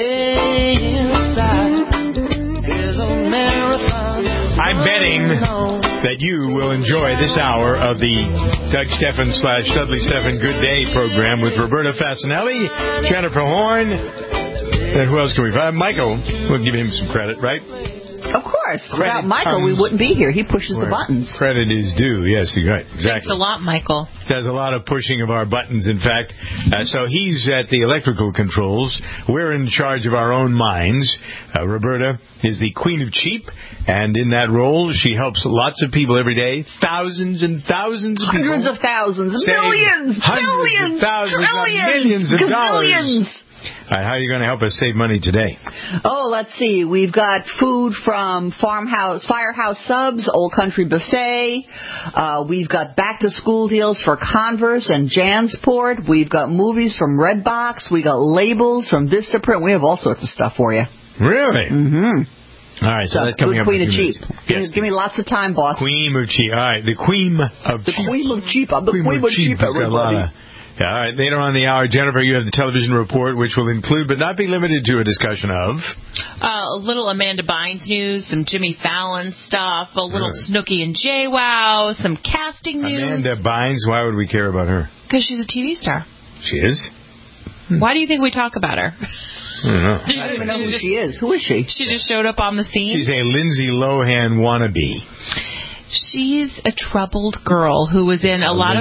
I'm betting that you will enjoy this hour of the Doug Stephan / Dudley Stephan Good Day program with Roberta Fasanelli, Jennifer Horn, and who else can we find? Michael. We'll give him some credit, right? Of course. Without Michael, we wouldn't be here. He pushes the buttons. Credit is due. Yes, you're right. Exactly. Thanks a lot, Michael. Does a lot of pushing of our buttons, in fact. So he's at the electrical controls. We're in charge of our own minds. Roberta is the queen of cheap, and in that role, she helps lots of people every day. Thousands and thousands of people. Hundreds of thousands. Millions. Billions. Thousands. Millions of dollars. All right, how are you going to help us save money today? Oh, let's see. We've got food from Firehouse Subs, Old Country Buffet. We've got back-to-school deals for Converse and Jansport. We've got movies from Redbox. We got labels from Vistaprint. We have all sorts of stuff for you. Really? Mm-hmm. All right, so that's coming up. Queen of Cheap. Yes. Give me lots of time, boss. Queen of Cheap. All right, the Queen of Cheap. The Queen of Cheap. I'm the Queen of Cheap, everybody. Yeah, all right, later on in the hour, Jennifer, you have the television report, which will include, but not be limited to, a discussion of... a little Amanda Bynes news, some Jimmy Fallon stuff, a little Snooki and JWoww, some casting news. Amanda Bynes, why would we care about her? Because she's a TV star. She is? Why do you think we talk about her? I don't know. I don't even know who she is. Who is she? She just showed up on the scene. She's a Lindsay Lohan wannabe. She's a troubled girl who was in a lot of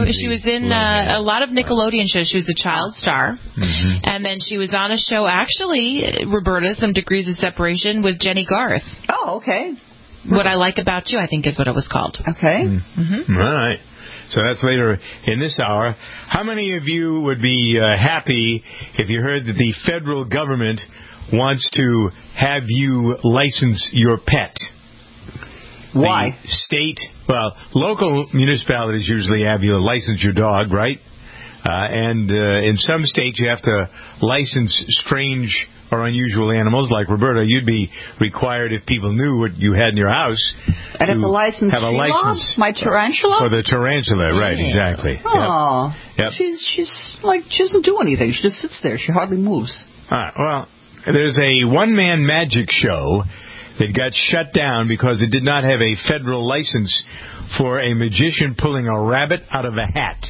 Nickelodeon shows. She was a child star, and then she was on a show. Actually, Roberta, Some Degrees of Separation with Jenny Garth. Oh, okay. What I Like About You, I think, is what it was called. Okay. All right. So that's later in this hour. How many of you would be happy if you heard that the federal government wants to have you license your pet? Why? Local municipalities usually have you license your dog, right? And in some states you have to license strange or unusual animals. Like Roberta, you'd be required, if people knew what you had in your house, and have a license. My tarantula? For the tarantula, right? Exactly. Oh, yep. She doesn't do anything. She just sits there. She hardly moves. All right. Well, there's a one-man magic show that got shut down because it did not have a federal license for a magician pulling a rabbit out of a hat.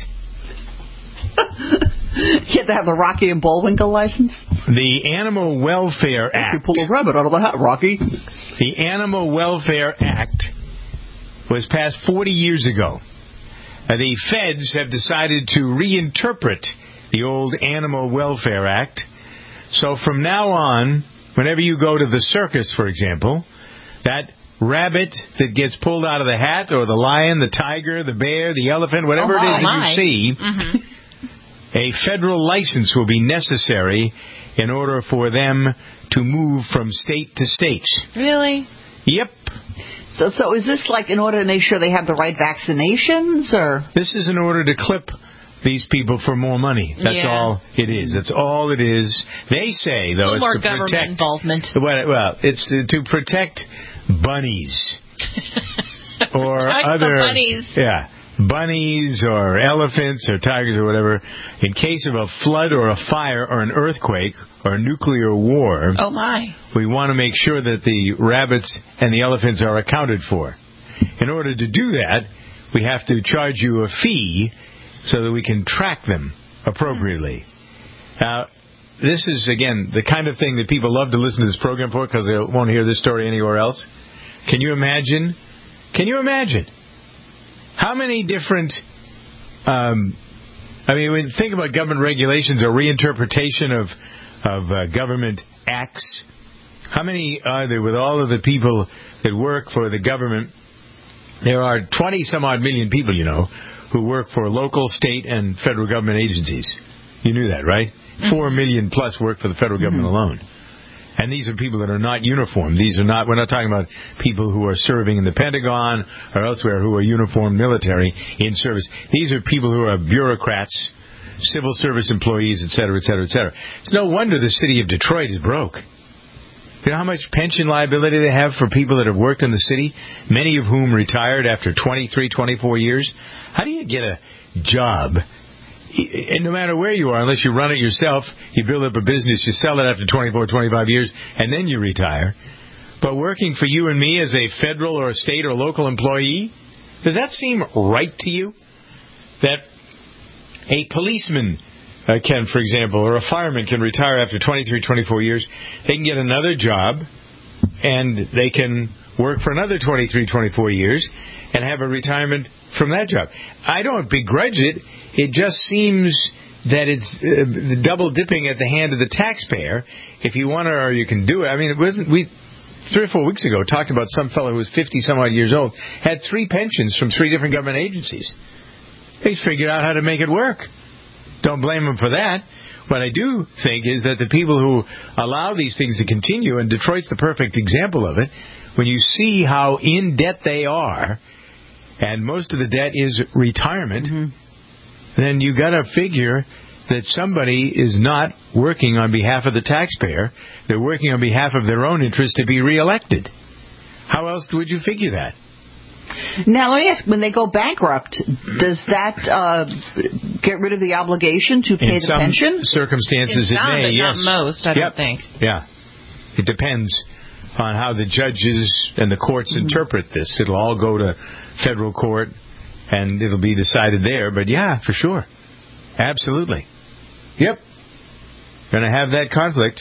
You had to have a Rocky and Bullwinkle license? The Animal Welfare Act. You pull a rabbit out of the hat, Rocky. The Animal Welfare Act was passed 40 years ago. The feds have decided to reinterpret the old Animal Welfare Act. So from now on, whenever you go to the circus, for example, that rabbit that gets pulled out of the hat, or the lion, the tiger, the bear, the elephant, whatever it is that you see, a federal license will be necessary in order for them to move from state to state. Really? Yep. So is this like in order to make sure they have the right vaccinations, or? This is in order to clip these people for more money. That's all it is. That's all it is. They say, though, it's more to government protect involvement. Well, it's to protect bunnies or other bunnies or elephants or tigers or whatever in case of a flood or a fire or an earthquake or a nuclear war. Oh my! We want to make sure that the rabbits and the elephants are accounted for. In order to do that, we have to charge you a fee so that we can track them appropriately. Now, this is, again, the kind of thing that people love to listen to this program for because they won't hear this story anywhere else. Can you imagine? How many different... when you think about government regulations or reinterpretation of government acts, how many are there with all of the people that work for the government? There are 20-some-odd million people, who work for local, state, and federal government agencies. You knew that, right? 4 million plus work for the federal government alone. And these are people that are not uniformed. We're not talking about people who are serving in the Pentagon or elsewhere who are uniformed military in service. These are people who are bureaucrats, civil service employees, et cetera, et cetera, et cetera. It's no wonder the city of Detroit is broke. You know how much pension liability they have for people that have worked in the city, many of whom retired after 23, 24 years? How do you get a job no matter where you are, unless you run it yourself, you build up a business, you sell it after 24, 25 years, and then you retire. But working for you and me as a federal or a state or local employee, does that seem right to you? That a policeman can, for example, or a fireman can retire after 23, 24 years. They can get another job, and they can work for another 23, 24 years, and have a retirement from that job. I don't begrudge it. It just seems that it's double dipping at the hand of the taxpayer. If you want to, or you can do it. I mean, it wasn't we 3 or 4 weeks ago talked about some fellow who was 50 some odd years old, had 3 pensions from 3 different government agencies. They figured out how to make it work. Don't blame them for that. What I do think is that the people who allow these things to continue, and Detroit's the perfect example of it, when you see how in debt they are, and most of the debt is retirement, then you got to figure that somebody is not working on behalf of the taxpayer. They're working on behalf of their own interest to be reelected. How else would you figure that? Now, let me ask, when they go bankrupt, does that get rid of the obligation to pay the pension? In some circumstances, it may, yes. Not most, I don't think. Yeah. It depends on how the judges and the courts interpret this. It'll all go to federal court, and it'll be decided there. But, yeah, for sure. Absolutely. Yep. Going to have that conflict.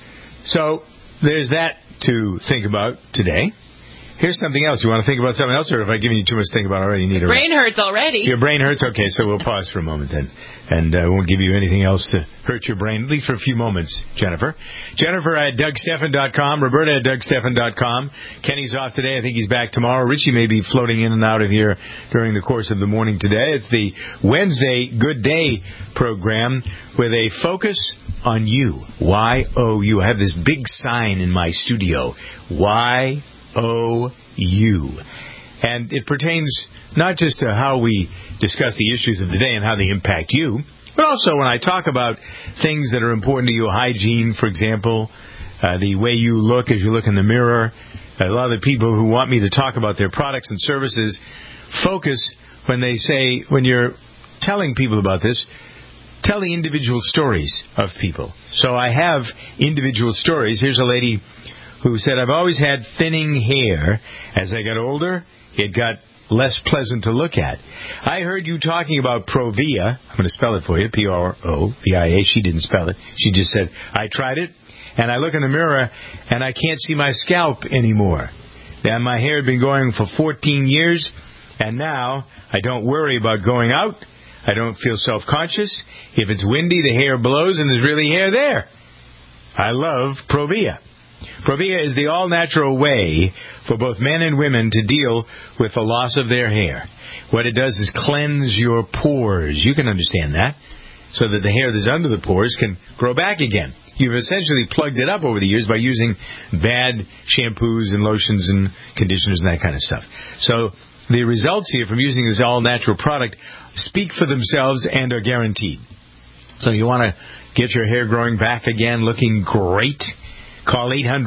So, there's that to think about today. Here's something else. You want to think about something else, or have I given you too much to think about already? You need brain hurts already. Your brain hurts? Okay, so we'll pause for a moment then. And won't give you anything else to hurt your brain, at least for a few moments, Jennifer. Jennifer at DougStephan.com. Roberta at DougStephan.com. Kenny's off today. I think he's back tomorrow. Richie may be floating in and out of here during the course of the morning today. It's the Wednesday Good Day program with a focus on you. Y-O-U. I have this big sign in my studio. Y-O-U. And it pertains not just to how we discuss the issues of the day and how they impact you, but also when I talk about things that are important to you, hygiene, for example, the way you look as you look in the mirror. A lot of the people who want me to talk about their products and services focus when they say, when you're telling people about this, tell the individual stories of people. So I have individual stories. Here's a lady who said, I've always had thinning hair. As I got older, it got less pleasant to look at. I heard you talking about Provia. I'm going to spell it for you, P-R-O-V-I-A. She didn't spell it. She just said, I tried it, and I look in the mirror, and I can't see my scalp anymore. And my hair had been going for 14 years, and now I don't worry about going out. I don't feel self-conscious. If it's windy, the hair blows, and there's really hair there. I love Provia. Provia is the all-natural way for both men and women to deal with the loss of their hair. What it does is cleanse your pores. You can understand that. So that the hair that's under the pores can grow back again. You've essentially plugged it up over the years by using bad shampoos and lotions and conditioners and that kind of stuff. So the results here from using this all-natural product speak for themselves and are guaranteed. So you want to get your hair growing back again, looking great? Call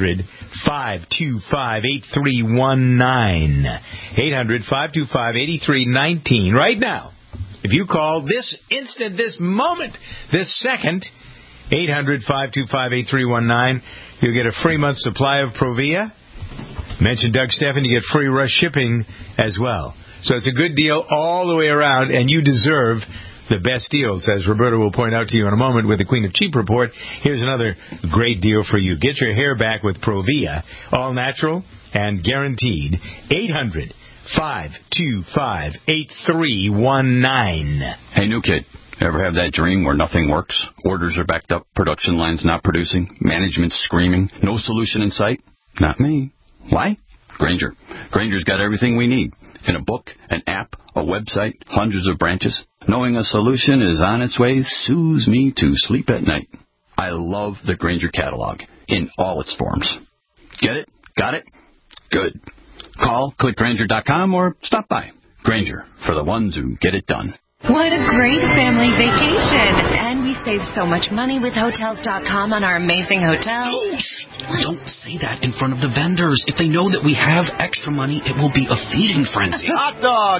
800-525-8319. 800-525-8319. Right now. If you call this instant, this moment, this second, 800-525-8319, you'll get a free month supply of Provia. Mention Doug Stephan, you get free rush shipping as well. So it's a good deal all the way around, and you deserve the best deals, as Roberta will point out to you in a moment with the Queen of Cheap report. Here's another great deal for you. Get your hair back with Provia, all natural and guaranteed. 800-525-8319. Hey, new kid. Ever have that dream where nothing works? Orders are backed up, production lines not producing, management screaming, no solution in sight? Not me. Why? Grainger. Grainger's got everything we need. In a book, an app, a website, hundreds of branches. Knowing a solution is on its way soothes me to sleep at night. I love the Grainger catalog in all its forms. Get it? Got it? Good. Call, click Grainger.com, or stop by. Grainger, for the ones who get it done. What a great family vacation. And we save so much money with Hotels.com on our amazing hotels. Don't say that in front of the vendors. If they know that we have extra money, it will be a feeding frenzy. Hot dogs,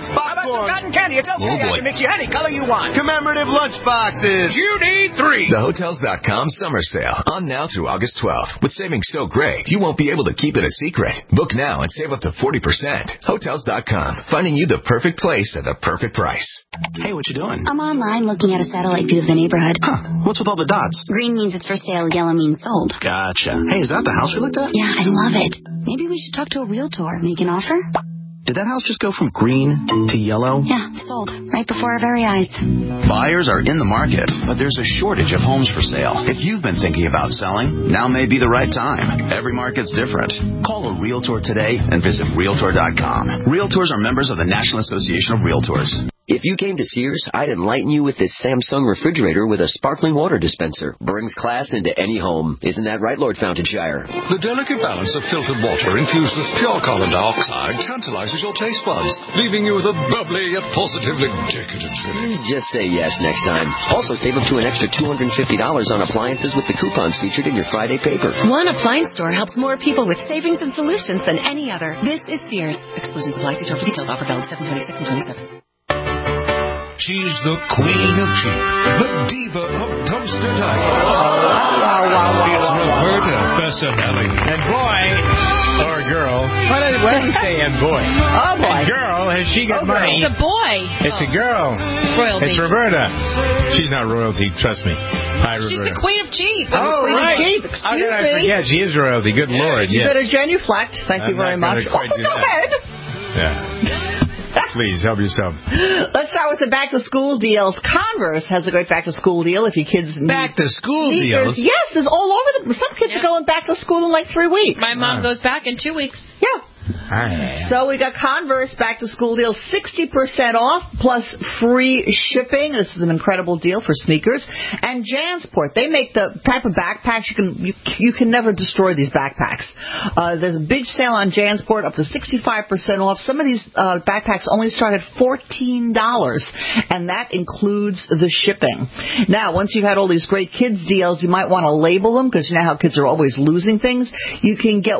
some cotton candy. It's okay. I can mix you any color you want. Commemorative lunch boxes. You need 3. The Hotels.com summer sale on now through August 12th. With savings so great, you won't be able to keep it a secret. Book now and save up to 40%. Hotels.com, finding you the perfect place at the perfect price. Hey, what you doing? I'm online looking at a satellite view of the neighborhood. Huh. What's with all the dots? Green means it's for sale, yellow means sold. Gotcha. Hey, is that the house we looked at? Yeah, I love it. Maybe we should talk to a realtor. Make an offer? Did that house just go from green to yellow? Yeah, sold. Right before our very eyes. Buyers are in the market, but there's a shortage of homes for sale. If you've been thinking about selling, now may be the right time. Every market's different. Call a Realtor today and visit Realtor.com. Realtors are members of the National Association of Realtors. If you came to Sears, I'd enlighten you with this Samsung refrigerator with a sparkling water dispenser. Brings class into any home. Isn't that right, Lord Fountainshire? The delicate balance of filtered water infused with pure carbon dioxide tantalizes your taste buds, leaving you with a bubbly yet positively decadent feeling. Just say yes next time. Also, save up to an extra $250 on appliances with the coupons featured in your Friday paper. One appliance store helps more people with savings and solutions than any other. This is Sears. Exclusions apply. See store for details. Offer valid 7/26 and 27. She's the queen of cheap, the diva of dumpster diving. It's Roberta Fessinelli. And boy, or girl, why did you say and boy? Oh, boy. And girl, has she got money? It's a boy. It's a girl. Royalty. It's Roberta. She's not royalty, trust me. Hi, Roberta. She's the queen of cheap. Oh, Queen right. of cheap. Excuse How did I me. forget? She is royalty. Good Lord, You yes. better genuflect. Thank you very much. Go ahead. Yeah. Please, help yourself. Let's start with the back-to-school deals. Converse has a great back-to-school deal if your kids need back-to-school deals. Yes, there's all over some kids are going back to school in like 3 weeks. My mom goes back in 2 weeks. Yeah. So we got Converse back-to-school deal, 60% off plus free shipping. This is an incredible deal for sneakers. And Jansport, they make the type of backpacks you can never destroy these backpacks. There's a big sale on Jansport, up to 65% off. Some of these backpacks only start at $14, and that includes the shipping. Now, once you've had all these great kids deals, you might want to label them because you know how kids are always losing things. You can get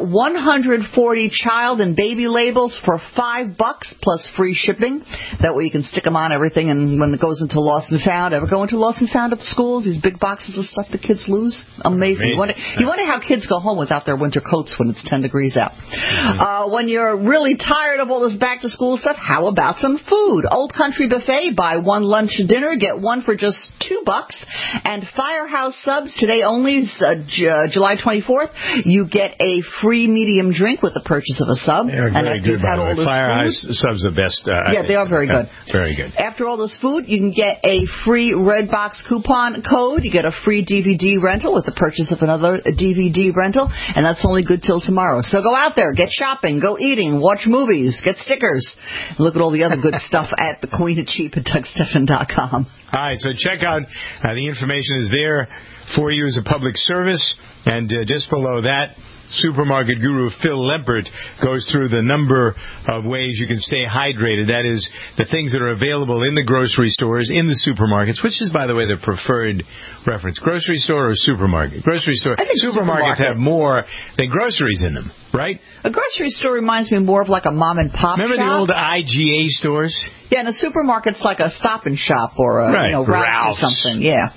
140 child and baby labels for $5 plus free shipping. That way you can stick them on everything, and when it goes into Lost and Found, ever go into Lost and Found at the schools? These big boxes of stuff the kids lose? Amazing. You wonder how kids go home without their winter coats when it's 10 degrees out. When you're really tired of all this back-to-school stuff, how about some food? Old Country Buffet, buy one lunch and dinner, get one for just $2. And Firehouse Subs, today only, July 24th, you get a free medium drink with the purchase of a sub. They're very good, by the way. Firehouse Subs the best. They are very good. Very good. After all this food, you can get a free Redbox coupon code. You get a free DVD rental with the purchase of another DVD rental, and that's only good till tomorrow. So go out there, get shopping, go eating, watch movies, get stickers. Look at all the other good stuff at the Queen of Cheap at DougStephan.com. All right, so check out the information is there for you as a public service, and just below that, supermarket guru Phil Lempert goes through the number of ways you can stay hydrated. That is, the things that are available in the grocery stores, in the supermarkets, which is, by the way, the preferred reference. Grocery store or supermarket? Grocery store. I think Supermarkets have more than groceries in them, right? A grocery store reminds me more of like a mom and pop Remember shop. the old IGA stores? Yeah, and a supermarket's like a Stop and Shop or a Ralph's or something. Yeah.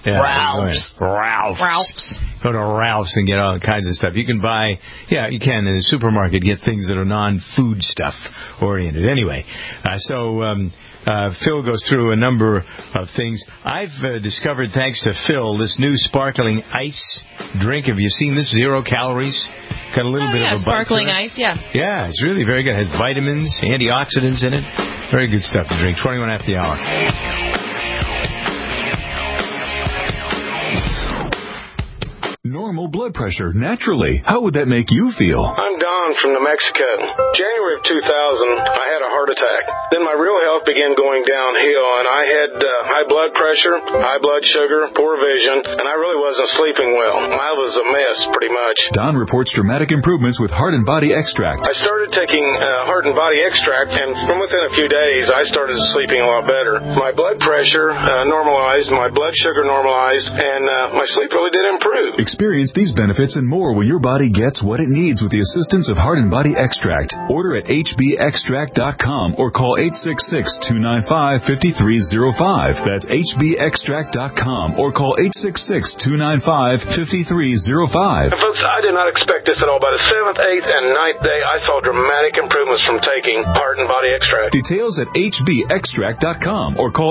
Ralph's. Go to Ralph's and get all kinds of stuff. You can buy, you can in a supermarket get things that are non-food stuff oriented. Anyway, Phil goes through a number of things. I've discovered, thanks to Phil, this new sparkling ice drink. Have you seen this? 0 calories. Got a little bit of a bite sparkling to it. ice, yeah. Yeah, it's really very good. It has vitamins, antioxidants in it. Very good stuff to drink. 21 after the hour. Normal blood pressure, naturally. How would that make you feel? I'm Don from New Mexico. January of 2000, I had a heart attack. Then my real health began going downhill, and I had high blood pressure, high blood sugar, poor vision, and I really wasn't sleeping well. I was a mess, pretty much. Don reports dramatic improvements with Heart and Body Extract. I started taking Heart and Body Extract, and from within a few days, I started sleeping a lot better. My blood pressure normalized, my blood sugar normalized, and my sleep really did improve. Experience these benefits and more when your body gets what it needs with the assistance of Heart and Body Extract. Order at hbextract.com or call 866-295-5305. That's hbextract.com or call 866-295-5305. Folks, I did not expect this at all. By the 7th, 8th, and 9th day, I saw dramatic improvements from taking Heart and Body Extract. Details at hbextract.com or call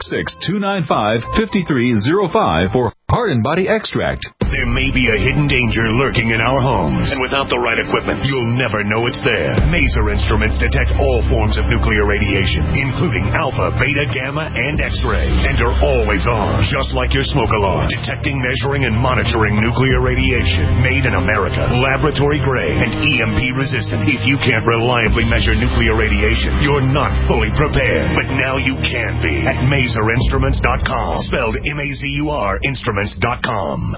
866-295-5305 for Heart and Body Extract. There may be a hidden danger lurking in our homes, and without the right equipment, you'll never know it's there. Maser Instruments detect all forms of nuclear radiation, including alpha, beta, gamma, and X-ray, and are always on, just like your smoke alarm, detecting, measuring, and monitoring nuclear radiation. Made in America, laboratory grade, and EMP resistant. If you can't reliably measure nuclear radiation, you're not fully prepared. But now you can be at MaserInstruments.com. Spelled M-A-Z-U-R, Instruments.com.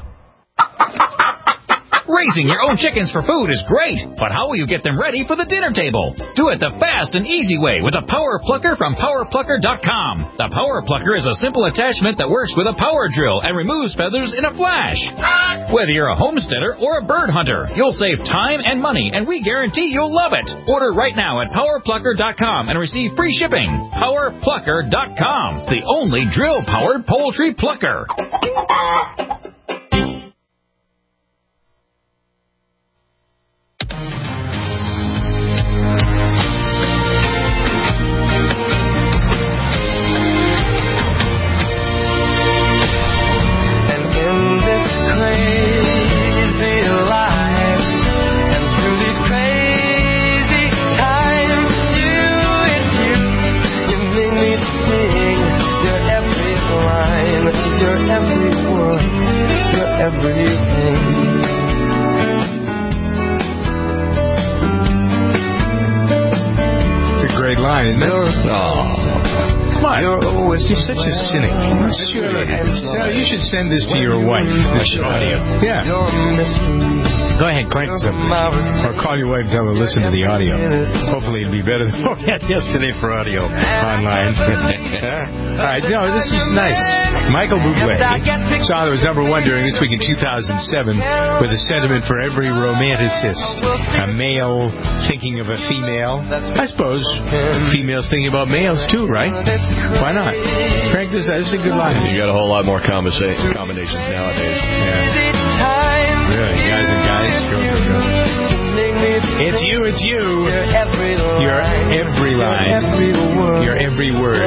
Raising your own chickens for food is great, but how will you get them ready for the dinner table? Do it the fast and easy way with a Power Plucker from PowerPlucker.com. The Power Plucker is a simple attachment that works with a power drill and removes feathers in a flash. Whether you're a homesteader or a bird hunter, you'll save time and money, and we guarantee you'll love it. Order right now at PowerPlucker.com and receive free shipping. PowerPlucker.com, the only drill-powered poultry plucker. You're such a cynic. You should send this to your wife, this audio. Yeah. Go ahead, crank this up. Or call your wife and tell her to listen to the audio. Hopefully it'll be better than what we had yesterday for audio online. All right, no, this is nice. Michael Bublé song that was #1 during this week in 2007 with a sentiment for every romanticist. A male thinking of a female. I suppose females thinking about males too, right? Why not? Crank this out. This is a good line. You got a whole lot more combinations nowadays. Yeah. Really, guys and guys, girls and girls. It's you. Your every line. Your every word.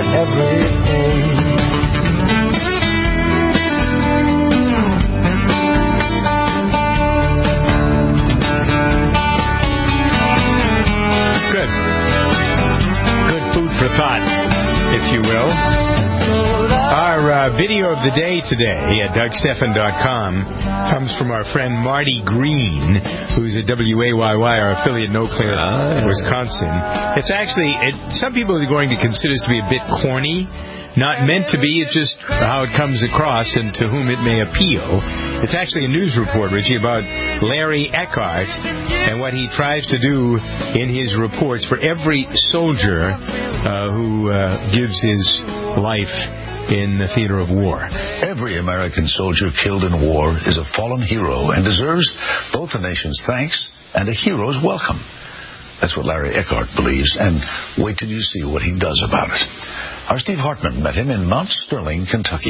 Good. Good food for thought, if you will. Our video of the day today at DougStephan.com comes from our friend Marty Green, who's a WAYY, our affiliate in Eau Claire, Wisconsin. It's actually, some people are going to consider this to be a bit corny. Not meant to be, it's just how it comes across and to whom it may appeal. It's actually a news report, Richie, about Larry Eckhart and what he tries to do in his reports for every soldier who gives his life in the theater of war. Every American soldier killed in war is a fallen hero and deserves both the nation's thanks and a hero's welcome. That's what Larry Eckhart believes, and wait till you see what he does about it. Our Steve Hartman met him in Mount Sterling, Kentucky.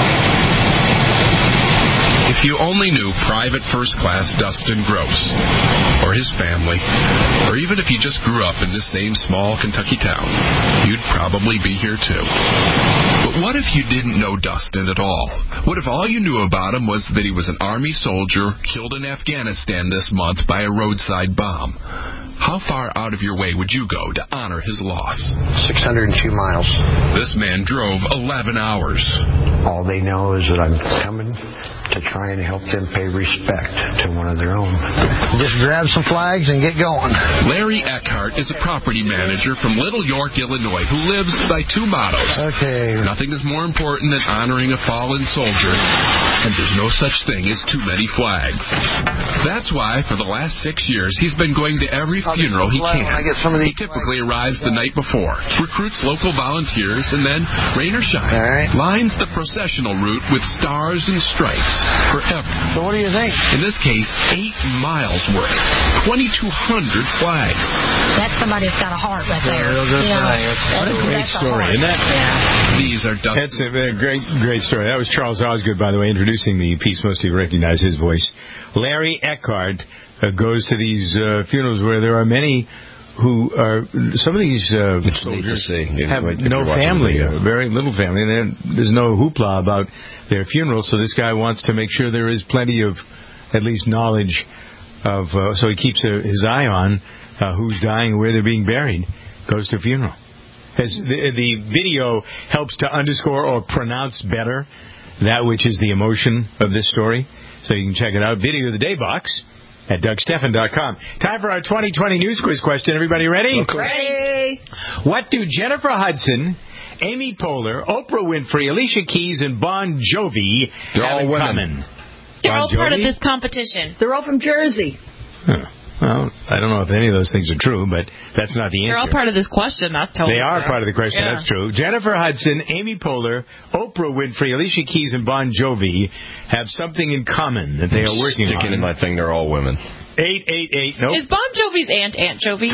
If you only knew Private First Class Dustin Gross, or his family, or even if you just grew up in this same small Kentucky town, you'd probably be here too. But what if you didn't know Dustin at all? What if all you knew about him was that he was an Army soldier killed in Afghanistan this month by a roadside bomb? How far out of your way would you go to honor his loss? 602 miles. This man drove 11 hours. All they know is that I'm coming to try and help them pay respect to one of their own. Just grab some flags and get going. Larry Eckhart is a property manager from Little York, Illinois, who lives by two mottos. Okay. Nothing is more important than honoring a fallen soldier, and there's no such thing as too many flags. That's why, for the last 6 years, he's been going to every funeral he can. He typically arrives the night before, recruits local volunteers, and then, rain or shine, lines the processional route with stars and stripes. forever. So what do you think? In this case, 8 miles worth, 2,200 flags. That's somebody that's got a heart right there. What a great story, isn't that? Yeah. These are Dustin. That's a great story. That was Charles Osgood, by the way, introducing the piece. Most of you recognize his voice. Larry Eckhart goes to these funerals where there are many who are, some of these soldiers have no family, very little family, and there's no hoopla about their funerals, so this guy wants to make sure there is plenty of at least knowledge of, so he keeps his eye on who's dying, where they're being buried, goes to a funeral. The video helps to underscore or pronounce better that which is the emotion of this story, so you can check it out. Video of the Day box at DougStephan.com. Time for our 2020 news quiz question. Everybody ready? Okay. Ready. What do Jennifer Hudson, Amy Poehler, Oprah Winfrey, Alicia Keys, and Bon Jovi have in common? They're all part of this competition. They're all from Jersey. Huh. Well, I don't know if any of those things are true, but that's not the answer. They're all part of this question. That's totally They are true. part of the question. Yeah. That's true. Jennifer Hudson, Amy Poehler, Oprah Winfrey, Alicia Keys, and Bon Jovi have something in common that they are working on. Sticking in my thing, they're all women. 888. Nope. Is Bon Jovi's Aunt Jovi?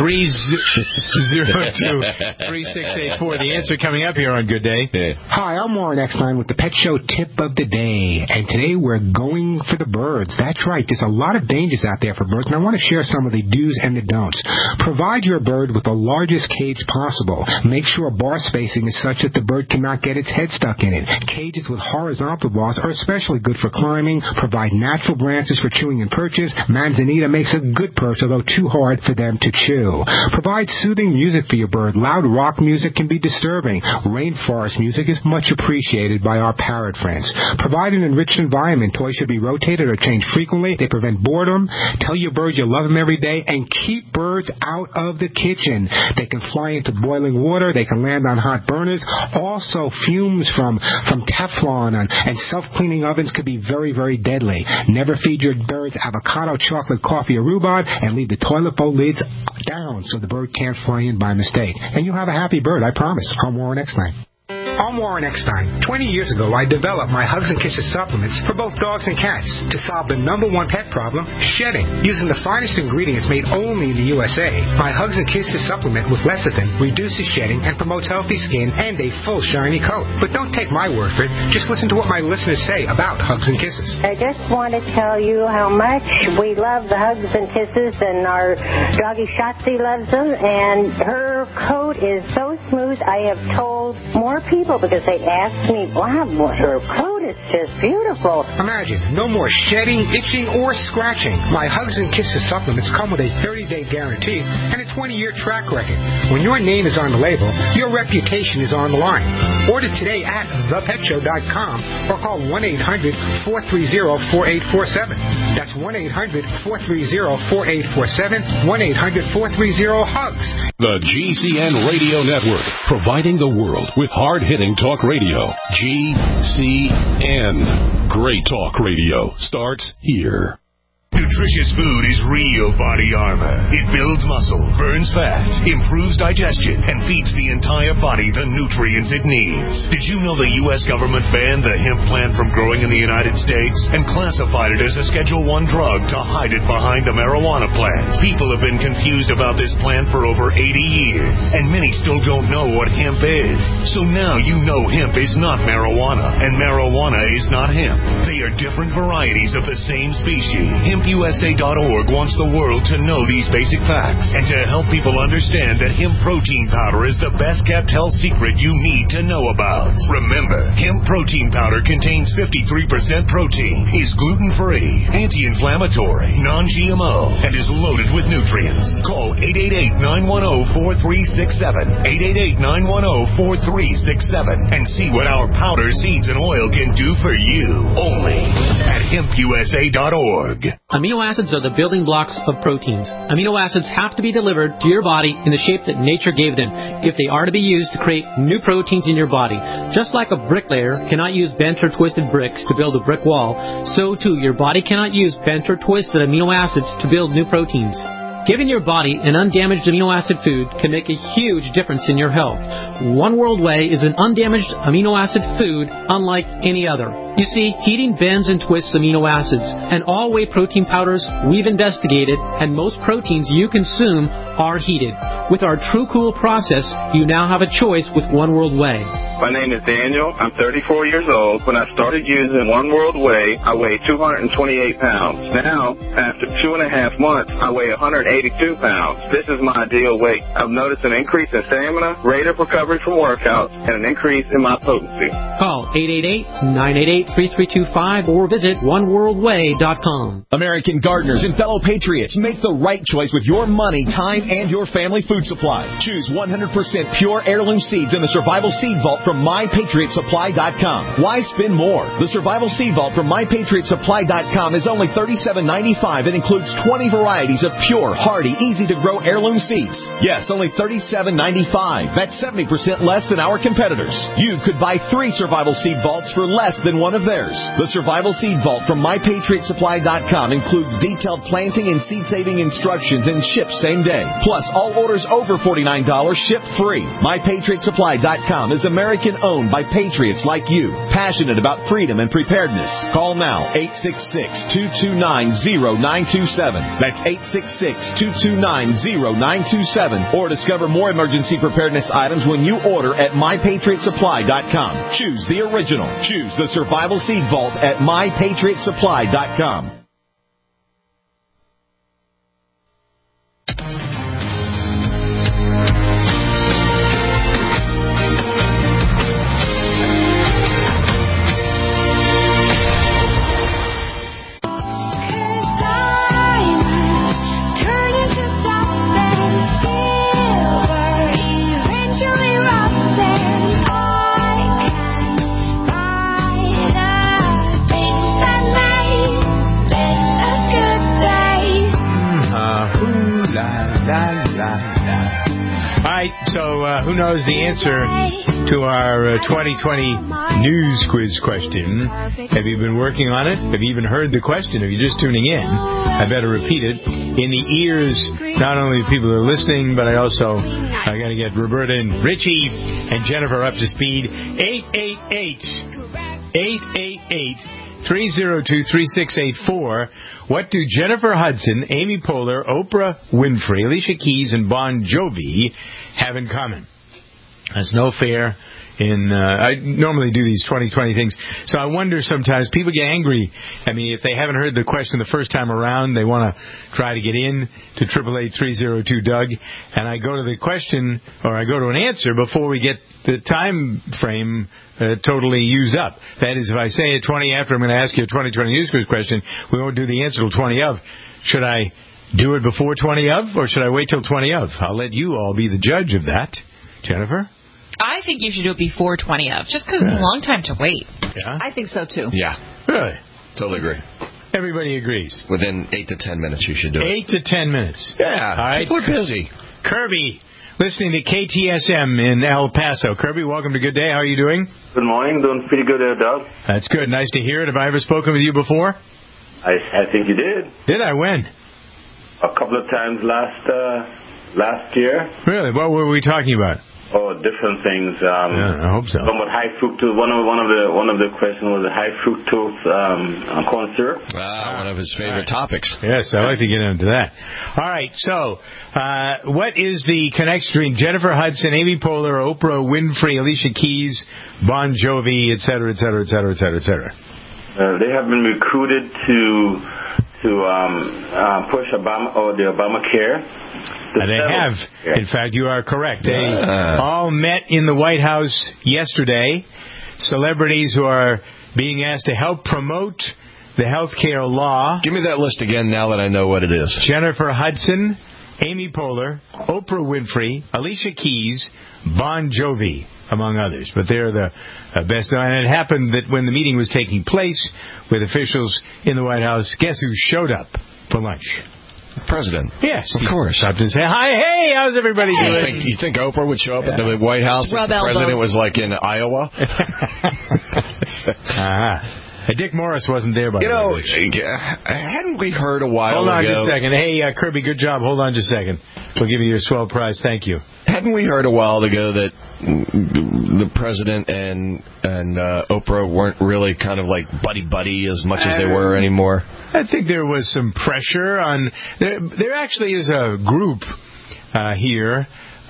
302-3684. The answer coming up here on Good Day. Yeah. Hi, I'm Warren Eckstein with the Pet Show Tip of the Day. And today we're going for the birds. That's right. There's a lot of dangers out there for birds, and I want to share some of the do's and the don'ts. Provide your bird with the largest cage possible. Make sure bar spacing is such that the bird cannot get its head stuck in it. Cages with horizontal bars are especially good for climbing. Provide natural branches for chewing and perches. Manzanita makes a good perch, although too hard for them to chew. Provide soothing music for your bird. Loud rock music can be disturbing. Rainforest music is much appreciated by our parrot friends. Provide an enriched environment. Toys should be rotated or changed frequently. They prevent boredom. Tell your birds you love them every day, and keep birds out of the kitchen. They can fly into boiling water. They can land on hot burners. Also, fumes from Teflon and self-cleaning ovens could be very, very deadly. Never feed your birds avocado, chocolate, coffee, or rhubarb, and leave the toilet bowl lids down so the bird can't fly in by mistake. And you'll have a happy bird, I promise. I'm Warren Eckstein. I'm Warren Eckstein. 20 years ago, I developed my Hugs and Kisses supplements for both dogs and cats to solve the #1 pet problem, shedding. Using the finest ingredients made only in the USA, my Hugs and Kisses supplement with lecithin reduces shedding and promotes healthy skin and a full shiny coat. But don't take my word for it. Just listen to what my listeners say about Hugs and Kisses. I just want to tell you how much we love the Hugs and Kisses, and our doggy Shotzi loves them, and her coat is so smooth. I have told more people because they asked me, wow, her coat is just beautiful. Imagine, no more shedding, itching, or scratching. My Hugs and Kisses supplements come with a 30-day guarantee and a 20-year track record. When your name is on the label, your reputation is on the line. Order today at thepetshow.com or call 1-800-430-4847. That's 1-800-430-4847, 1-800-430-HUGS. The GCN Radio Network, providing the world with hard-hitting talk radio. GCN. Great talk radio starts here. Nutritious food is real body armor. It builds muscle, burns fat, improves digestion, and feeds the entire body the nutrients it needs. Did you know the U.S. government banned the hemp plant from growing in the United States and classified it as a Schedule I drug to hide it behind a marijuana plant? People have been confused about this plant for over 80 years, and many still don't know what hemp is. So now you know hemp is not marijuana, and marijuana is not hemp. They are different varieties of the same species. HempUSA.org wants the world to know these basic facts and to help people understand that hemp protein powder is the best kept health secret you need to know about. Remember, hemp protein powder contains 53% protein, is gluten-free, anti-inflammatory, non-GMO, and is loaded with nutrients. Call 888-910-4367, 888-910-4367, and see what our powder, seeds, and oil can do for you. Only at HempUSA.org. Amino acids are the building blocks of proteins. Amino acids have to be delivered to your body in the shape that nature gave them if they are to be used to create new proteins in your body. Just like a bricklayer cannot use bent or twisted bricks to build a brick wall, so too your body cannot use bent or twisted amino acids to build new proteins. Giving your body an undamaged amino acid food can make a huge difference in your health. One World Whey is an undamaged amino acid food unlike any other. You see, heating bends and twists amino acids, and all whey protein powders we've investigated, and most proteins you consume are heated. With our True Cool process, you now have a choice with One World Whey. My name is Daniel. I'm 34 years old. When I started using One World Whey, I weighed 228 pounds. Now, after 2.5 months, I weigh 182 pounds. This is my ideal weight. I've noticed an increase in stamina, rate of recovery from workouts, and an increase in my potency. Call 888-988-3325 or visit oneworldwhey.com. American gardeners and fellow patriots, make the right choice with your money, time, and your family food supply. Choose 100% pure heirloom seeds in the Survival Seed Vault from MyPatriotSupply.com. Why spend more? The Survival Seed Vault from MyPatriotSupply.com is only $37.95 and includes 20 varieties of pure, hardy, easy-to-grow heirloom seeds. Yes, only $37.95. That's 70% less than our competitors. You could buy 3 Survival Seed Vaults for less than one of theirs. The Survival Seed Vault from MyPatriotSupply.com includes detailed planting and seed-saving instructions and ships same day. Plus, all orders over $49 ship free. MyPatriotSupply.com is American-owned by patriots like you, passionate about freedom and preparedness. Call now, 866-229-0927. That's 866-229-0927. Or discover more emergency preparedness items when you order at MyPatriotSupply.com. Choose the original. Choose the Survival Seed Vault at MyPatriotSupply.com. Who knows the answer to our 2020 news quiz question? Have you been working on it? Have you even heard the question? If you're just tuning in, I better repeat it in the ears not only of people who are listening, but I got to get Roberta and Richie and Jennifer up to speed. 888-302-3684. What do Jennifer Hudson, Amy Poehler, Oprah Winfrey, Alicia Keys, and Bon Jovi have in common? That's no fair. I normally do these 2020 things, so I wonder sometimes people get angry. I mean, if they haven't heard the question the first time around, they want to try to get in to 888-302-DOUG, and I go to the question, or I go to an answer before we get the time frame totally used up. That is, if I say at 20 after I'm going to ask you a 2020 news quiz question, we won't do the answer till 20 of. Should I do it before 20 of, or should I wait till 20 of? I'll let you all be the judge of that. Jennifer? I think you should do it before 20 of, just because it's a long time to wait. Yeah? I think so, too. Yeah. Really? Totally agree. Everybody agrees. Within 8 to 10 minutes, you should do it. 8 to 10 minutes. Yeah. All right. People are busy. Kirby, listening to KTSM in El Paso. Kirby, welcome to Good Day. How are you doing? Good morning. Doing pretty good there, Doug. That's good. Nice to hear it. Have I ever spoken with you before? I think you did. Did I? When? A couple of times last year. Really? What were we talking about? Oh, different things. Yeah, I hope so. About high fructose. One of the questions was the high fructose corn syrup. One of his favorite topics. Yes, I like to get into that. All right. So, what is the connection between Jennifer Hudson, Amy Poehler, Oprah Winfrey, Alicia Keys, Bon Jovi, et cetera, et cetera, et cetera, et cetera, et cetera? They have been recruited to push Obama or the Obamacare. They have. In fact, you are correct. They all met in the White House yesterday. Celebrities who are being asked to help promote the health care law. Give me that list again now that I know what it is. Jennifer Hudson, Amy Poehler, Oprah Winfrey, Alicia Keys, Bon Jovi, among others. But they're the best known. And it happened that when the meeting was taking place with officials in the White House, guess who showed up for lunch? The president. Yes. Of course. Stopped and said, hi, hey, how's everybody doing? You think Oprah would show up at the White House if the president was like in Iowa? Dick Morris wasn't there, by the way. Hadn't we heard a while ago... Hold on just a second. Hey, Kirby, good job. Hold on just a second. We'll give you your swell prize. Thank you. Hadn't we heard a while ago that the president and Oprah weren't really kind of like buddy-buddy as much as they were anymore? I think there was some pressure on... There actually is a group here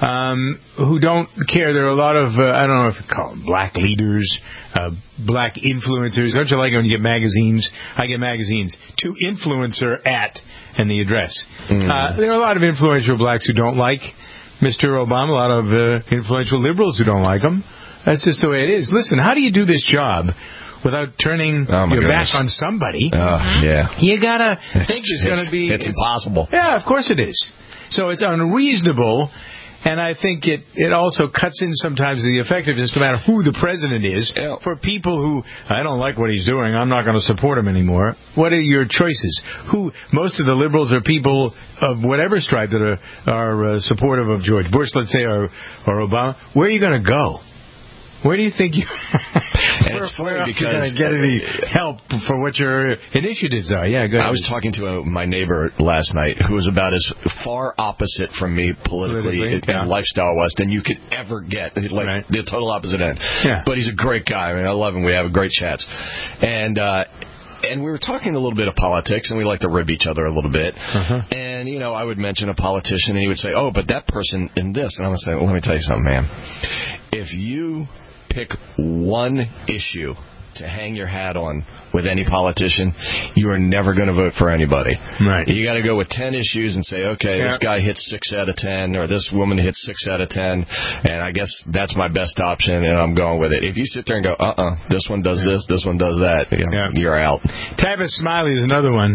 who don't care. There are a lot of, I don't know if you call them black leaders, black influencers. Don't you like it when you get magazines? I get magazines. To influencer at and the address. There are a lot of influential blacks who don't like Mr. Obama, a lot of influential liberals who don't like him. That's just the way it is. Listen, how do you do this job without turning your back on somebody? Yeah. You gotta think there's going to be... It's impossible. Yeah, of course it is. So it's unreasonable, and I think it also cuts in sometimes the effectiveness, no matter who the president is, for people who, I don't like what he's doing, I'm not going to support him anymore. What are your choices? Most of the liberals are people of whatever stripe that are supportive of George Bush, let's say, or Obama. Where are you going to go? Where do you think you... where else are you going to get any help for what your initiatives are? Yeah, go ahead. I was talking to my neighbor last night who was about as far opposite from me politically and lifestyle-wise than you could ever get. Like the total opposite end. Yeah. But he's a great guy. I mean, I love him. We have great chats. And we were talking a little bit of politics, and we like to rib each other a little bit. And, I would mention a politician, and he would say, oh, but that person in this. And I would say, well, let me tell you something, man. If you pick one issue to hang your hat on with any politician, you are never going to vote for anybody. Right. You got to go with 10 issues and say, okay, this guy hits 6 out of 10, or this woman hits 6 out of 10, and I guess that's my best option, and I'm going with it. If you sit there and go, this one does this one does that, you're out. Tavis Smiley is another one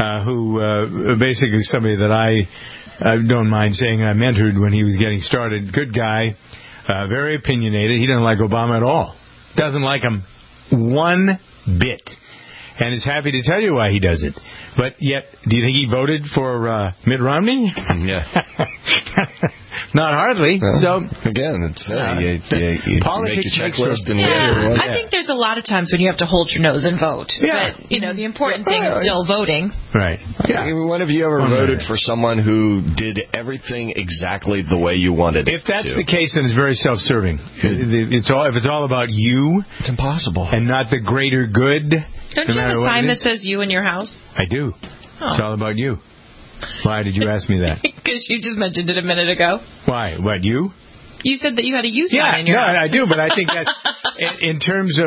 who basically somebody that I don't mind saying I mentored when he was getting started. Good guy. Very opinionated. He doesn't like Obama at all. Doesn't like him one bit. And is happy to tell you why he does it. But yet, do you think he voted for Mitt Romney? Yeah. Not hardly. Well, so again, it's you politics make your checklist and I think there's a lot of times when you have to hold your nose and vote. Yeah. But, the important thing is still voting. Right. Yeah. When have you ever voted for someone who did everything exactly the way you wanted it If that's the case, then it's very self-serving. If it's all about you, it's impossible. And not the greater good. Don't you have a sign that says you in your house? I do. It's all about you. Why did you ask me that? Because you just mentioned it a minute ago. Why? What, you? You said that you had a you sign in your house. Yeah, I do, but I think that's in terms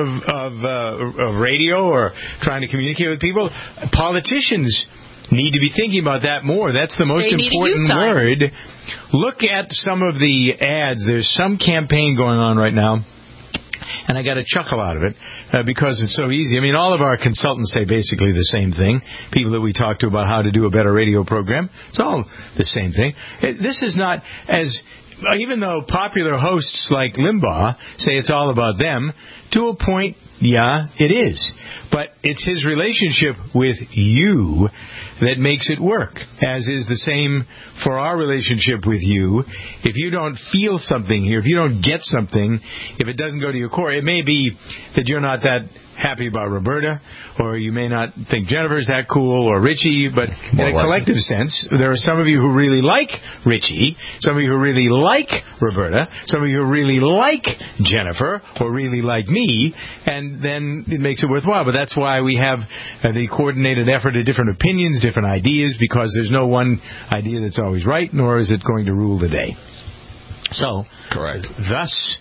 of radio or trying to communicate with people, politicians need to be thinking about that more. That's the most important word. Look at some of the ads. There's some campaign going on right now. And I got a chuckle out of it because it's so easy. I mean, all of our consultants say basically the same thing. People that we talk to about how to do a better radio program, it's all the same thing. This is not as... Even though popular hosts like Limbaugh say it's all about them, to a point, yeah, it is. But it's his relationship with you that makes it work, as is the same for our relationship with you. If you don't feel something here, if you don't get something, if it doesn't go to your core, it may be that you're not that happy about Roberta, or you may not think Jennifer's that cool, or Richie, but in a collective sense, there are some of you who really like Richie, some of you who really like Roberta, some of you who really like Jennifer, or really like me, and then it makes it worthwhile. But that's why we have the coordinated effort of different opinions, different ideas, because there's no one idea that's always right, nor is it going to rule the day. So, correct. Thus,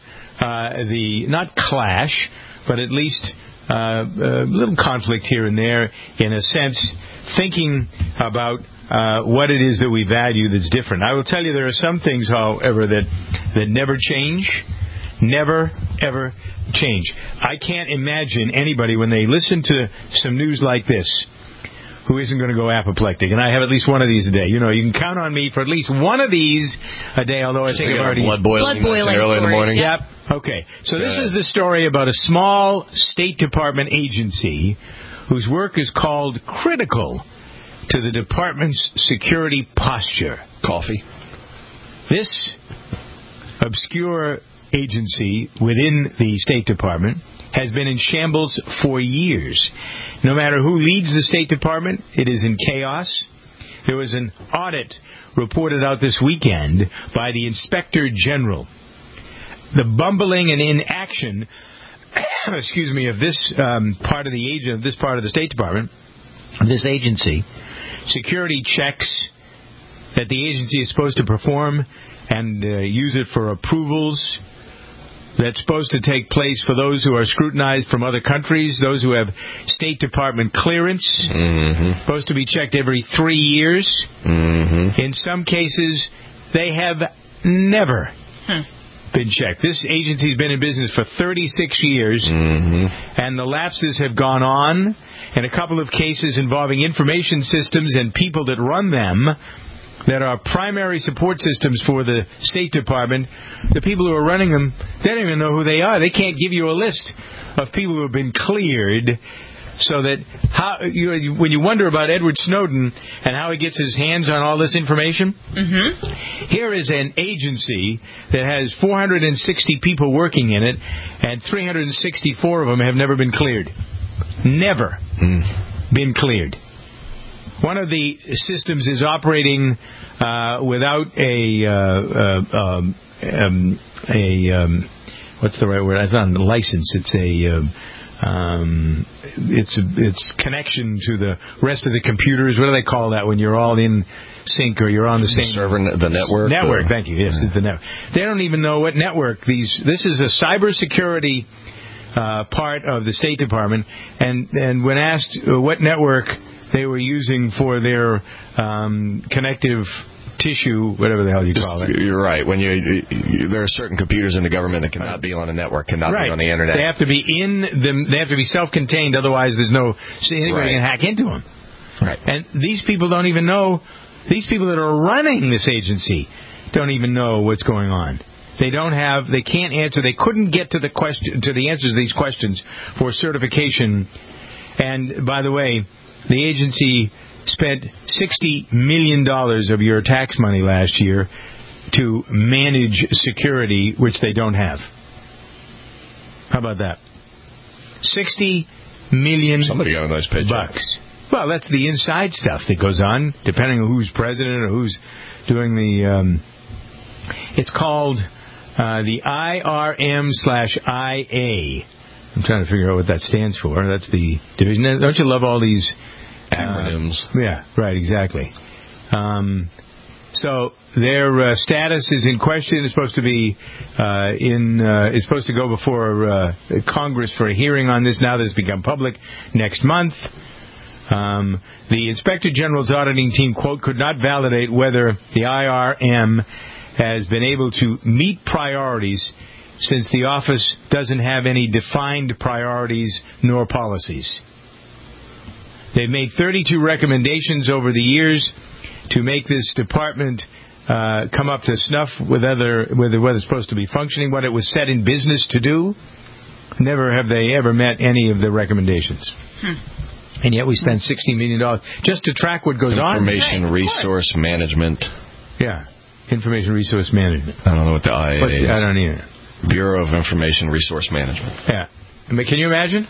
the not clash, but at least a little conflict here and there, in a sense, thinking about what it is that we value that's different. I will tell you there are some things, however, that never change. Never, ever change. I can't imagine anybody, when they listen to some news like this, who isn't going to go apoplectic. And I have at least one of these a day. You can count on me for at least one of these a day, although I think I've already... Blood boiling early in the morning. Yep. Okay. So this is the story about a small State Department agency whose work is called critical to the department's security posture. Coffee. This obscure agency within the State Department has been in shambles for years. No matter who leads the State Department, it is in chaos. There was an audit reported out this weekend by the Inspector General. The bumbling and inaction, of this part of the State Department, this agency, security checks that the agency is supposed to perform and use it for approvals that's supposed to take place for those who are scrutinized from other countries, those who have State Department clearance, supposed to be checked every 3 years. In some cases, they have never been checked. This agency's been in business for 36 years, and the lapses have gone on. In a couple of cases involving information systems and people that run them, that are primary support systems for the State Department, the people who are running them, they don't even know who they are. They can't give you a list of people who have been cleared. So that when you wonder about Edward Snowden and how he gets his hands on all this information, here is an agency that has 460 people working in it, and 364 of them have never been cleared. Never been cleared. One of the systems is operating without what's the right word? It's not a license. It's connection to the rest of the computers. What do they call that when you're all in sync or you're on the same server? The network. Network. Thank you. Yes, it's the network. They don't even know what network these. This is a cybersecurity part of the State Department, and when asked what network they were using for their connective tissue, whatever the hell you call it. You're right. When there are certain computers in the government that cannot be on a network, cannot be on the internet. They have to be they have to be self-contained. Otherwise, anybody can hack into them. Right. And these people don't even know. These people that are running this agency don't even know what's going on. They can't answer. They couldn't get to the answers to these questions for certification. And by the way, the agency spent $60 million of your tax money last year to manage security, which they don't have. How about that? $60 million. Somebody got a nice paycheck. Bucks. Well, that's the inside stuff that goes on, depending on who's president or who's doing the. It's called the IRM/IA. I'm trying to figure out what that stands for. That's the division. Don't you love all these acronyms? Yeah, right, exactly. So their status is in question. It's supposed to be it's supposed to go before Congress for a hearing on this. Now that it's become public next month. The Inspector General's auditing team, quote, could not validate whether the IRM has been able to meet priorities since the office doesn't have any defined priorities nor policies. They've made 32 recommendations over the years to make this department come up to snuff with what it's supposed to be functioning, what it was set in business to do. Never have they ever met any of the recommendations. And yet we spend $60 million just to track what goes on. Information Resource Management. Yeah, Information Resource Management. I don't know what the IA is. I don't either. Bureau of Information Resource Management. Yeah. I mean, can you imagine?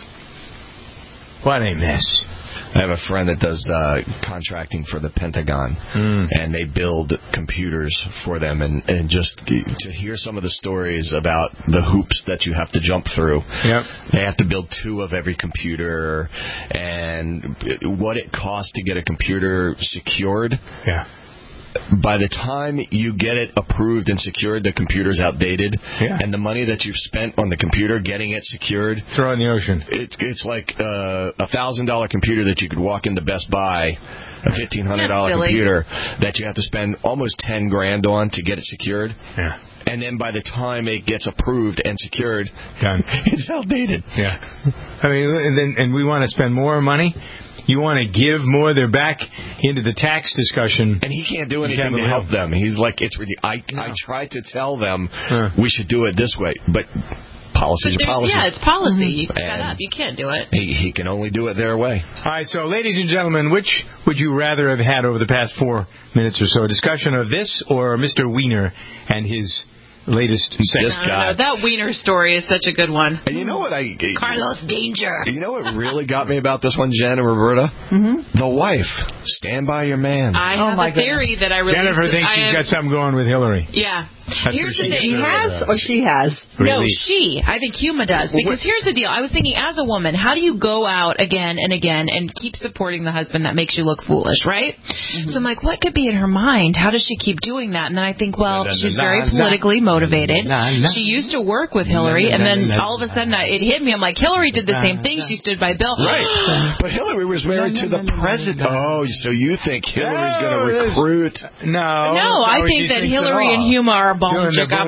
What a mess. I have a friend that does contracting for the Pentagon, and they build computers for them, and just to hear some of the stories about the hoops that you have to jump through. Yep. They have to build 2 of every computer, and what it costs to get a computer secured. Yeah. By the time you get it approved and secured, the computer's outdated, and the money that you've spent on the computer getting it secured, throw it in the ocean. It's like a $1,000 computer that you could walk into Best Buy, a $1,500 computer that you have to spend almost $10,000 on to get it secured. Yeah. And then by the time it gets approved and secured, done. It's outdated. Yeah. I mean, and we want to spend more money. You want to give more, they're back into the tax discussion. And he can't do anything to help them. He's like, it's really, I tried to tell them we should do it this way, but policies are policies. Yeah, it's policy. You set up. You can't do it. He can only do it their way. All right, so ladies and gentlemen, which would you rather have had over the past 4 minutes or so? A discussion of this or Mr. Weiner and his latest sex guy. That wiener story is such a good one. And you know what Carlos Danger. You know what really got me about this one, Jen and Roberta? Mm-hmm. The wife. Stand by your man. I have a theory that I released. Jennifer thinks she's got something going with Hillary. Yeah. Here's the thing. He has or she has? No, she. I think Huma does. Because here's the deal. I was thinking, as a woman, how do you go out again and again and keep supporting the husband that makes you look foolish, right? Mm-hmm. So I'm like, what could be in her mind? How does she keep doing that? And then I think, well, she's very politically motivated. She used to work with Hillary, and then all of a sudden it hit me. I'm like, Hillary did the same thing. She stood by Bill. Right. But Hillary was married to the president. Oh, so you think Hillary's going to recruit? No, I think that Hillary and Huma are bone chicka.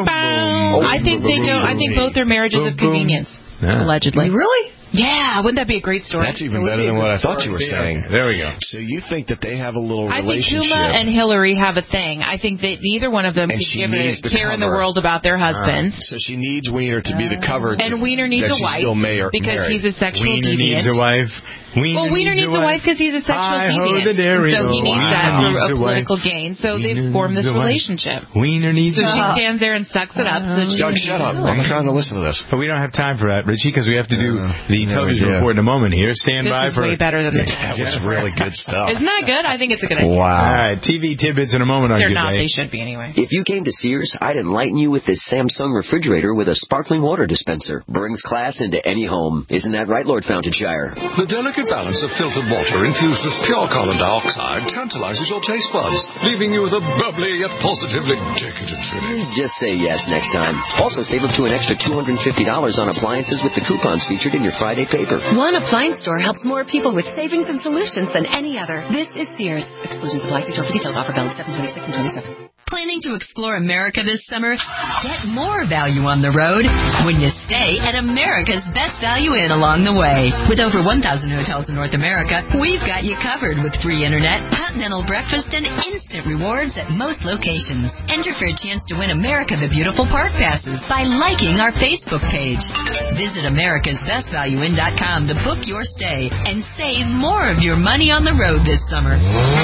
I think they don't. I think both their marriages of convenience, allegedly. Really? Yeah, wouldn't that be a great story? That's even better than what I thought you were saying. There we go. So you think that they have a little I think relationship? Huma and Hillary have a thing. I think that neither one of them could give a care in the world about their husbands. So she needs Wiener to be the cover. And Wiener needs a wife because he's a sexual Wiener deviant. needs a wife. Wiener needs a wife because he's a sexual deviant. So he needs that for a political gain. So they've formed this relationship. Wiener needs So she stands there and sucks it up. Doug, shut up. I'm trying to listen to this. But we don't have time for that, Richie, because we have to do the television report in a moment here. Stand by for... This is way better than this. That was really good stuff. Isn't that good? I think it's a good idea. Wow. All right, TV tidbits in a moment on They're Good not. Day. They should be anyway. If you came to Sears, I'd enlighten you with this Samsung refrigerator with a sparkling water dispenser. Brings class into any home. Isn't that right, Lord Fountainshire? The delicate balance of filtered water infused with pure carbon dioxide tantalizes your taste buds, leaving you with a bubbly yet positively decadent feeling. Just say yes next time. Also, save up to an extra $250 on appliances with the coupons featured in your Friday paper. One appliance store helps more people with savings and solutions than any other. This is Sears. Exclusions apply. See store for details. Offer valid 7/26 and 27. Planning to explore America this summer? Get more value on the road when you stay at America's Best Value Inn along the way. With over 1,000 hotels in North America, we've got you covered with free internet, continental breakfast, and instant rewards at most locations. Enter for a chance to win America the Beautiful Park Passes by liking our Facebook page. Visit americasbestvalueinn.com to book your stay and save more of your money on the road this summer.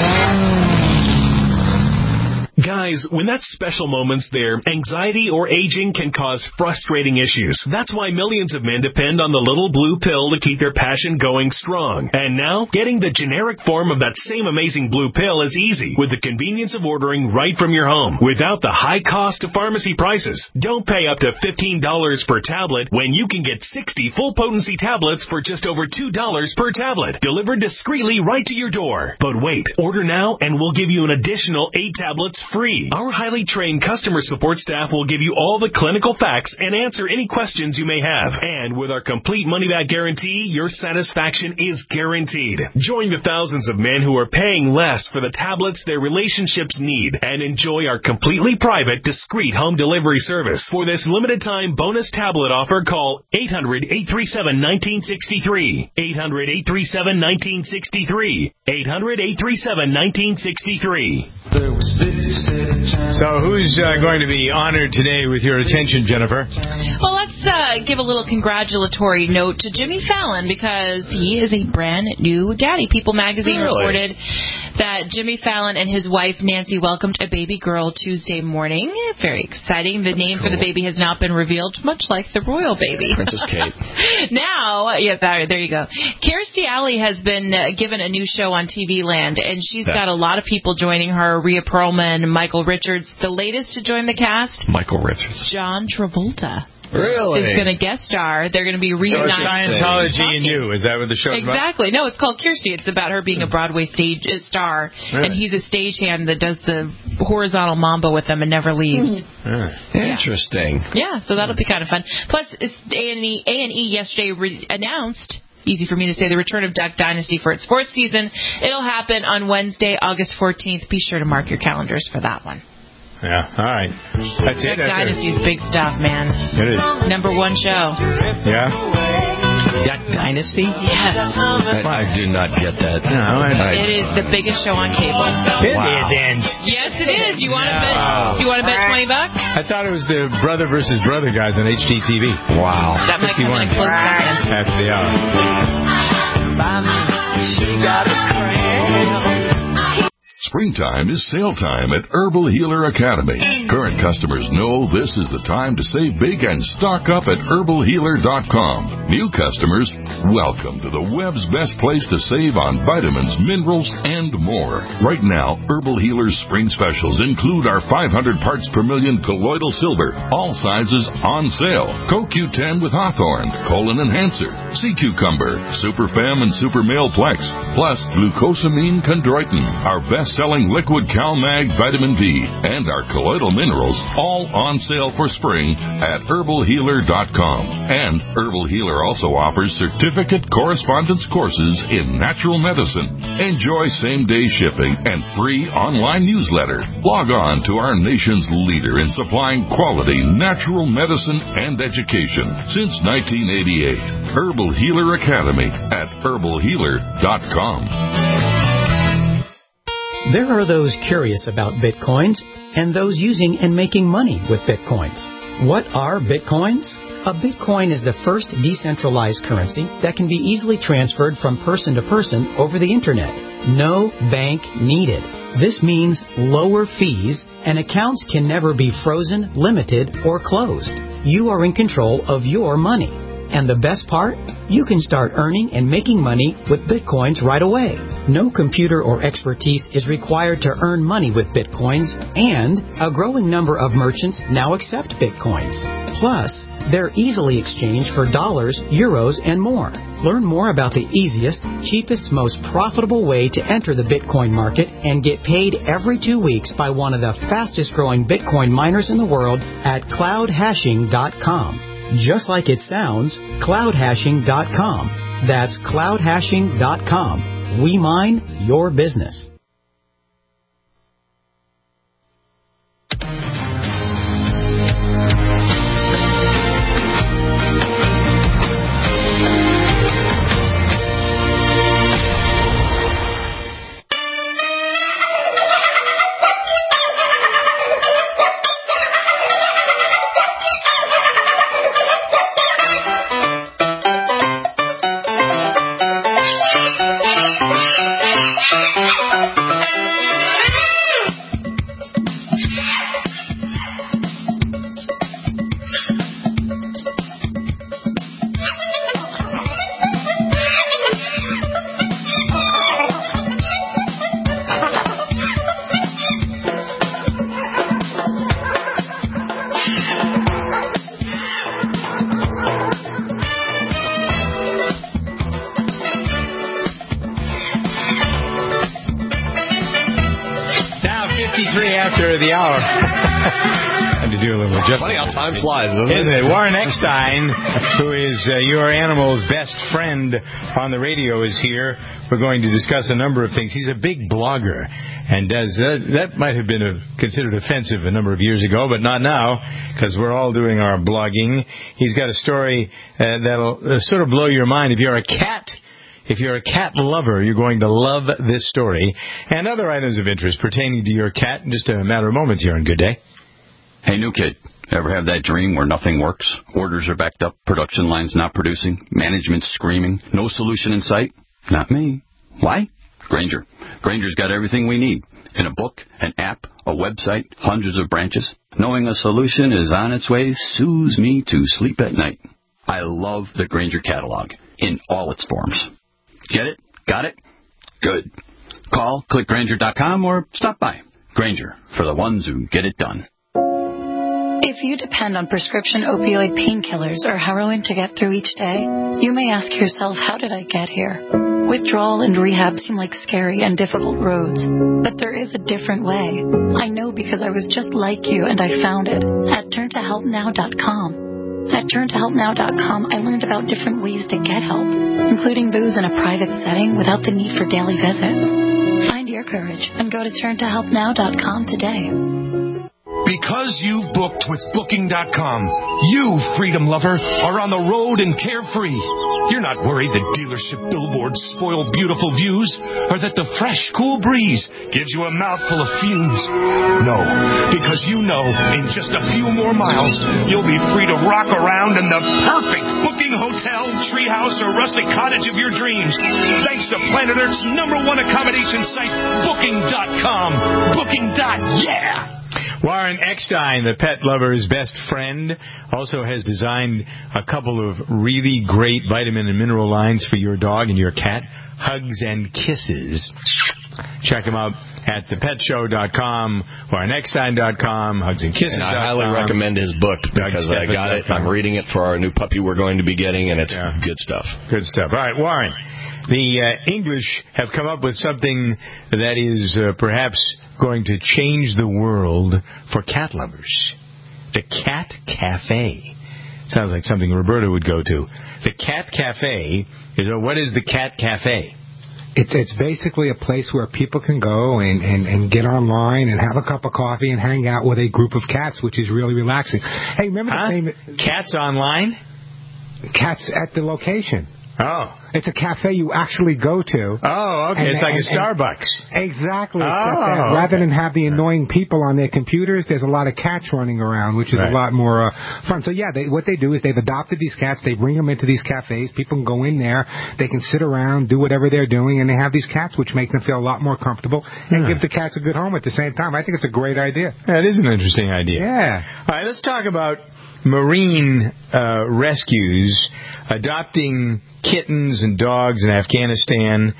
Guys, when that special moment's there, anxiety or aging can cause frustrating issues. That's why millions of men depend on the little blue pill to keep their passion going strong. And now, getting the generic form of that same amazing blue pill is easy, with the convenience of ordering right from your home, without the high cost of pharmacy prices. Don't pay up to $15 per tablet when you can get 60 full-potency tablets for just over $2 per tablet, delivered discreetly right to your door. But wait, order now and we'll give you an additional 8 tablets free. Our highly trained customer support staff will give you all the clinical facts and answer any questions you may have. And with our complete money-back guarantee, your satisfaction is guaranteed. Join the thousands of men who are paying less for the tablets their relationships need and enjoy our completely private, discreet home delivery service. For this limited-time bonus tablet offer, call 800-837-1963. 800-837-1963. 800-837-1963. So who's going to be honored today with your attention, Jennifer? Well, let's give a little congratulatory note to Jimmy Fallon because he is a brand new daddy. People magazine reported that Jimmy Fallon and his wife Nancy welcomed a baby girl Tuesday morning. Very exciting. The name for the baby has not been revealed, much like the royal baby. Princess Kate. Now, there you go. Kirstie Alley has been given a new show on TV Land, and she's got a lot of people joining her. Rhea Perlman, Michael Richards. The latest to join the cast? Michael Richards. John Travolta. Really? Is going to guest star. They're going to be reunited. So Scientology and you. Is that what the show's about? Exactly. No, it's called Kirstie. It's about her being a Broadway stage star. Really? And he's a stagehand that does the horizontal mambo with them and never leaves. Interesting. Yeah, so that'll be kind of fun. Plus, A&E yesterday announced, easy for me to say, the return of Duck Dynasty for its 4th season. It'll happen on Wednesday, August 14th. Be sure to mark your calendars for that one. Yeah, all right. That's it. Duck Dynasty's big stuff, man. It is. #1 show. Yeah? Duck Dynasty? Yes. I do not get that. No, it is the biggest show on cable. It isn't. Yes, it is. You want to bet? You want to bet $20? I thought it was the brother versus brother guys on HGTV. Wow. That might come in a close second. After the hour. Springtime is sale time at Herbal Healer Academy. Current customers know this is the time to save big and stock up at herbalhealer.com. New customers, welcome to the web's best place to save on vitamins, minerals, and more. Right now, Herbal Healer's spring specials include our 500 parts per million colloidal silver, all sizes on sale. CoQ10 with Hawthorne, Colon Enhancer, Sea Cucumber, Super Fem and Super Male Plex, plus glucosamine chondroitin, our best-selling liquid CalMag vitamin D, and our colloidal minerals, all on sale for spring at herbalhealer.com. And Herbal Healer also offers certificate correspondence courses in natural medicine. Enjoy same-day shipping and free online newsletter. Log on to our nation's leader in supplying quality natural medicine and education since 1988. Herbal Healer Academy at herbalhealer.com. There are those curious about Bitcoins and those using and making money with Bitcoins. What are Bitcoins? A Bitcoin is the first decentralized currency that can be easily transferred from person to person over the Internet. No bank needed. This means lower fees, and accounts can never be frozen, limited, or closed. You are in control of your money. And the best part? You can start earning and making money with Bitcoins right away. No computer or expertise is required to earn money with Bitcoins, and a growing number of merchants now accept Bitcoins. Plus, they're easily exchanged for dollars, euros, and more. Learn more about the easiest, cheapest, most profitable way to enter the Bitcoin market and get paid every 2 weeks by one of the fastest growing Bitcoin miners in the world at cloudhashing.com. Just like it sounds, cloudhashing.com. That's cloudhashing.com. We mine your business. The hour. Had to do a little adjustment. Funny how time flies, isn't it? Warren Eckstein, who is your animal's best friend on the radio, is here. We're going to discuss a number of things. He's a big blogger and does that might have been considered offensive a number of years ago, but not now, because we're all doing our blogging. He's got a story that'll sort of blow your mind. If you're a cat lover, you're going to love this story and other items of interest pertaining to your cat in just a matter of moments here on Good Day. Hey, new kid, ever have that dream where nothing works? Orders are backed up, production lines not producing, management screaming, no solution in sight? Not me. Why? Grainger. Grainger's got everything we need. In a book, an app, a website, hundreds of branches. Knowing a solution is on its way soothes me to sleep at night. I love the Grainger catalog in all its forms. Get it? Got it? Good. Call, click Grainger.com, or stop by. Grainger, for the ones who get it done. If you depend on prescription opioid painkillers or heroin to get through each day, you may ask yourself, how did I get here? Withdrawal and rehab seem like scary and difficult roads, but there is a different way. I know because I was just like you and I found it at turntohelpnow.com. At turntohelpnow.com, I learned about different ways to get help, including booze in a private setting without the need for daily visits. Find your courage and go to turntohelpnow.com today. Be Because you booked with Booking.com, you, freedom lover, are on the road and carefree. You're not worried that dealership billboards spoil beautiful views or that the fresh, cool breeze gives you a mouthful of fumes. No, because you know in just a few more miles, you'll be free to rock around in the perfect booking hotel, treehouse, or rustic cottage of your dreams. Thanks to Planet Earth's #1 accommodation site, Booking.com. Booking.yeah! Warren Eckstein, the pet lover's best friend, also has designed a couple of really great vitamin and mineral lines for your dog and your cat. Hugs and Kisses. Check him out at thepetshow.com, warreneckstein.com, hugsandkisses.com. And I highly recommend his book because I got it. I'm reading it for our new puppy we're going to be getting, and it's good stuff. Good stuff. All right, Warren. The English have come up with something that is perhaps going to change the world for cat lovers. The Cat Cafe. Sounds like something Roberta would go to. The Cat Cafe is, what is the Cat Cafe? It's basically a place where people can go and get online and have a cup of coffee and hang out with a group of cats, which is really relaxing. Hey, remember the same... Cats online? Cats at the location. Oh. It's a cafe you actually go to. Oh, okay. It's like a Starbucks. Exactly. Rather than have the annoying people on their computers, there's a lot of cats running around, which is a lot more fun. So, yeah, what they do is they've adopted these cats. They bring them into these cafes. People can go in there. They can sit around, do whatever they're doing, and they have these cats, which make them feel a lot more comfortable and give the cats a good home at the same time. I think it's a great idea. That is an interesting idea. Yeah. All right, let's talk about marine rescues adopting kittens and dogs in Afghanistan,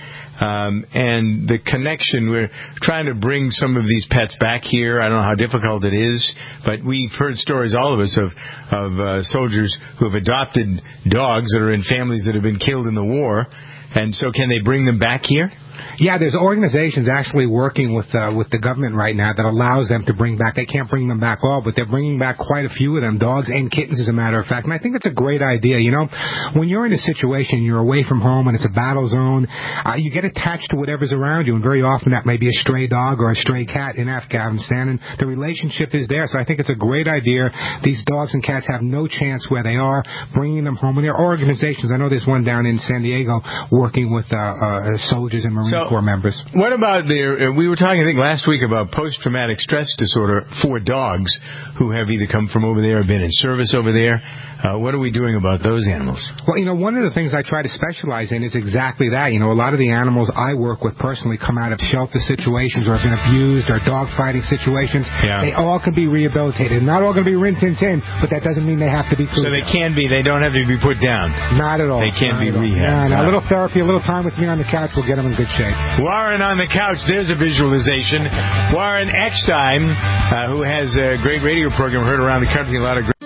and the connection. We're trying to bring some of these pets back here. I don't know how difficult it is, but we've heard stories, all of us, of soldiers who have adopted dogs that are in families that have been killed in the war. And so can they bring them back here? Yeah, there's organizations actually working with the government right now that allows them to bring back. They can't bring them back all, but they're bringing back quite a few of them, dogs and kittens, as a matter of fact. And I think it's a great idea. You know, when you're in a situation, you're away from home and it's a battle zone, you get attached to whatever's around you, and very often that may be a stray dog or a stray cat in Afghanistan, and the relationship is there. So I think it's a great idea. These dogs and cats have no chance where they are, bringing them home. And there are organizations. I know there's one down in San Diego working with soldiers and Marine Corps members. What about we were talking, I think, last week about post-traumatic stress disorder for dogs who have either come from over there or been in service over there. What are we doing about those animals? Well, you know, one of the things I try to specialize in is exactly that. You know, a lot of the animals I work with personally come out of shelter situations or have been abused or dog fighting situations. Yeah. They all can be rehabilitated. Not all going to be rinse and tin, but that doesn't mean they have to be put down. So they can be. They don't have to be put down. Not at all. They can be rehabbed. A little therapy, a little time with me on the couch will get them in good shape. Warren on the couch. There's a visualization. Warren Eckstein, who has a great radio program heard around the country. A lot of great.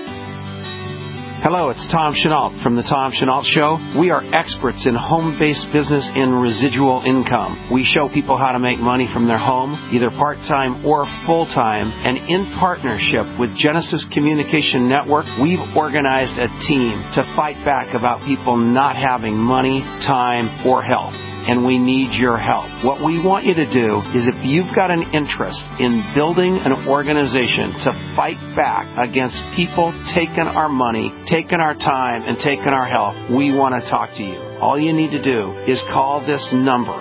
Hello, it's Tom Chenault from The Tom Chenault Show. We are experts in home-based business and residual income. We show people how to make money from their home, either part-time or full-time, and in partnership with Genesis Communication Network, we've organized a team to fight back about people not having money, time, or health. And we need your help. What we want you to do is, if you've got an interest in building an organization to fight back against people taking our money, taking our time, and taking our health, we want to talk to you. All you need to do is call this number,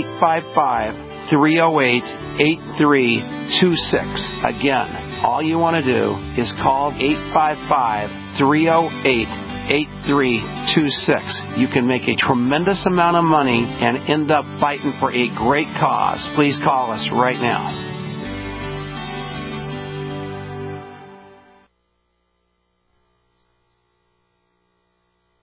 855-308-8326. Again, all you want to do is call 855-308-8326. You can make a tremendous amount of money and end up fighting for a great cause. Please call us right now.